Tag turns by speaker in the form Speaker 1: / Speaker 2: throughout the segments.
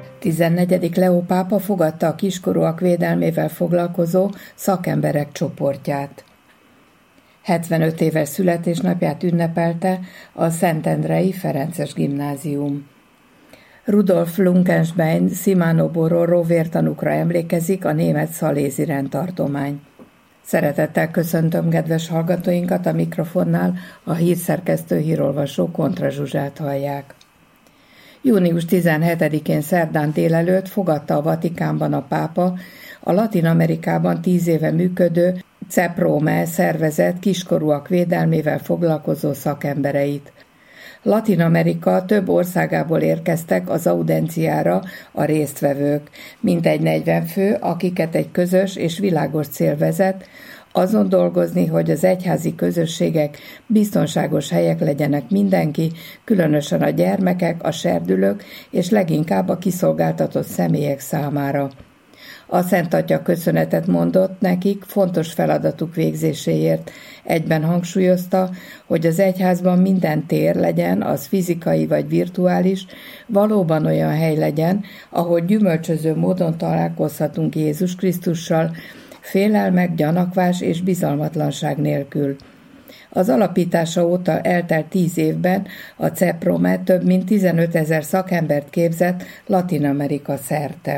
Speaker 1: 14. Leó pápa fogadta a kiskorúak védelmével foglalkozó szakemberek csoportját. 75 éves születésnapját ünnepelte a Szentendrei Ferences Gimnázium. Rudolf Lunkenstein Simano Bororo vértanúkra emlékezik a német szalézi rendtartomány. Szeretettel köszöntöm kedves hallgatóinkat, a mikrofonnál a hírszerkesztő hírolvasó Kontra Zsuzsát hallják. Június 17-én szerdán délelőtt fogadta a Vatikánban a pápa a Latin-Amerikában 10 éve működő CEPROME szervezet kiskorúak védelmével foglalkozó szakembereit. Latin-Amerika több országából érkeztek az audienciára a résztvevők, mintegy 40 fő, akiket egy közös és világos cél vezet, azon dolgozni, hogy az egyházi közösségek biztonságos helyek legyenek mindenki, különösen a gyermekek, a serdülők és leginkább a kiszolgáltatott személyek számára. A Szent Atya köszönetet mondott nekik fontos feladatuk végzéséért. Egyben hangsúlyozta, hogy az egyházban minden tér legyen, az fizikai vagy virtuális, valóban olyan hely legyen, ahol gyümölcsöző módon találkozhatunk Jézus Krisztussal, félelmek, gyanakvás és bizalmatlanság nélkül. Az alapítása óta eltelt 10 évben a CEPROME több mint 15 000 szakembert képzett Latin-Amerika szerte.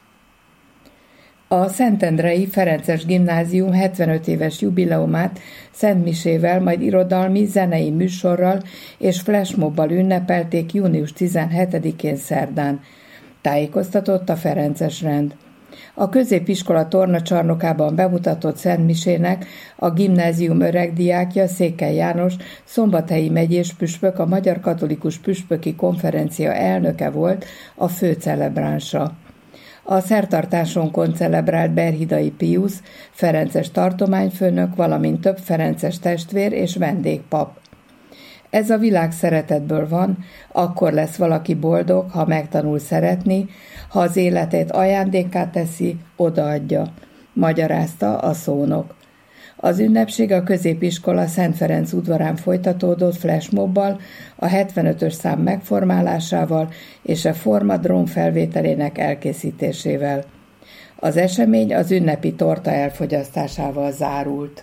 Speaker 1: A Szentendrei Ferences Gimnázium 75 éves jubileumát szentmisével, majd irodalmi, zenei műsorral és flashmobbal ünnepelték június 17-én szerdán. Tájékoztatott a Ferences rend. A középiskola tornacsarnokában bemutatott szentmisének a gimnázium öregdiákja Székely János szombathelyi megyés püspök, a Magyar Katolikus Püspöki Konferencia elnöke volt a főcelebránsa. A szertartáson koncelebrált Berhidai Piusz, ferences tartományfőnök, valamint több ferences testvér és vendégpap. Ez a világ szeretetből van, akkor lesz valaki boldog, ha megtanul szeretni, ha az életét ajándékká teszi, odaadja, magyarázta a szónok. Az ünnepség a középiskola Szent Ferenc udvarán folytatódott flashmobbal, a 75-ös szám megformálásával és a formadrón felvételének elkészítésével. Az esemény az ünnepi torta elfogyasztásával zárult.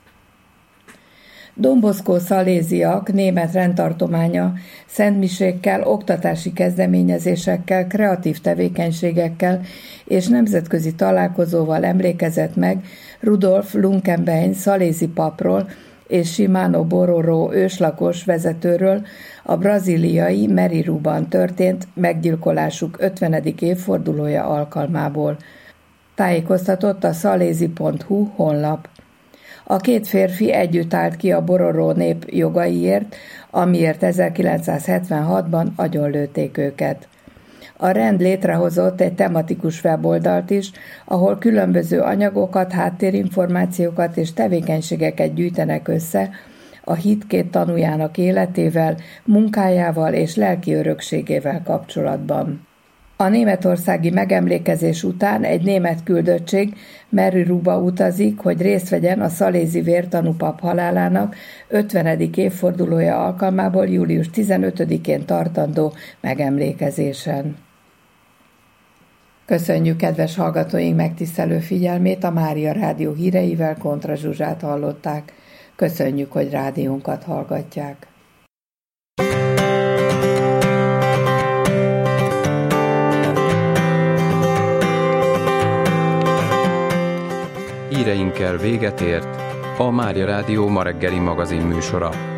Speaker 1: Don Bosco szaléziak német rendtartománya szentmisékkel, oktatási kezdeményezésekkel, kreatív tevékenységekkel és nemzetközi találkozóval emlékezett meg Rudolf Lunkenstein szalézi papról és Simano Bororo őslakos vezetőről a brazíliai Meriruban történt meggyilkolásuk 50. évfordulója alkalmából. Tájékoztatott a szalézi.hu honlap. A két férfi együtt állt ki a Bororo nép jogaiért, amiért 1976-ban agyonlőtték őket. A rend létrehozott egy tematikus weboldalt is, ahol különböző anyagokat, háttérinformációkat és tevékenységeket gyűjtenek össze a hit két tanújának életével, munkájával és lelki örökségével kapcsolatban. A németországi megemlékezés után egy német küldöttség Meriruba utazik, hogy részt vegyen a szalézi vértanúpap halálának 50. évfordulója alkalmából július 15-én tartandó megemlékezésen. Köszönjük kedves hallgatóink megtisztelő figyelmét, a Mária Rádió híreivel Kontra Zsuzsát hallották. Köszönjük, hogy rádiónkat hallgatják.
Speaker 2: Híreinkkel véget ért a Mária Rádió ma reggeli magazin műsora.